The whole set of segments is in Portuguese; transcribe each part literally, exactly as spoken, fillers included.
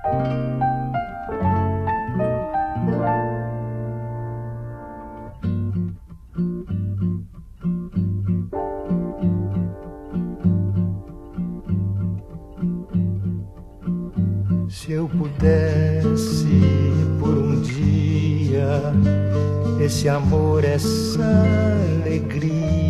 Se eu pudesse por um dia esse amor, essa alegria,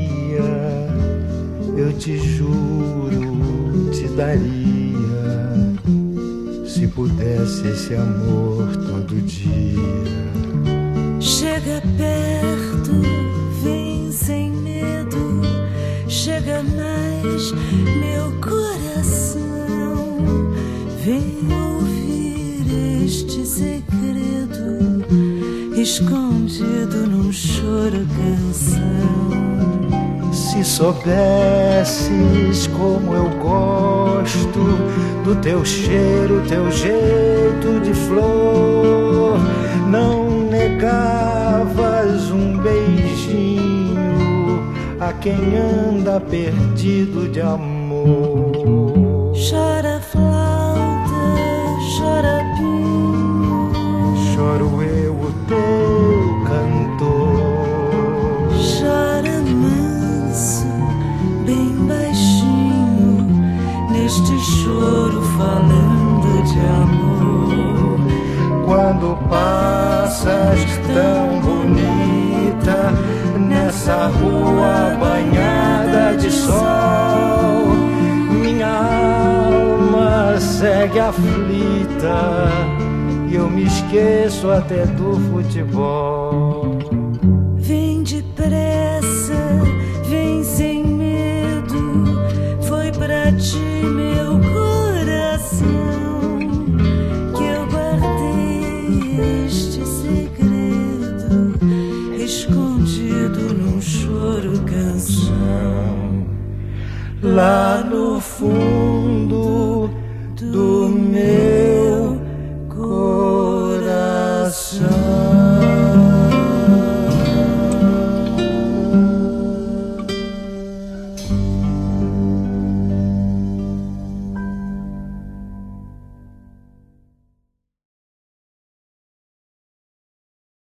eu te juro, te daria. Se pudesse esse amor todo dia. Chega perto, vem sem medo, chega mais, meu coração. Vem ouvir este segredo, escondido num choro canção. Se soubesses como eu gosto do teu cheiro, teu jeito de flor, não negavas um beijinho a quem anda perdido de amor. Chora flauta, chora pinho, choro eu, o teu cantor. Chora manso, bem baixinho, neste choro falando de amor. Quando passas tão bonita nessa rua banhada de sol, minha alma segue aflita e eu me esqueço até do futebol. Vem depressa, vem sem medo, foi pra ti meu coração que eu guardei este segredo, escondido num choro canção. Lá no fundo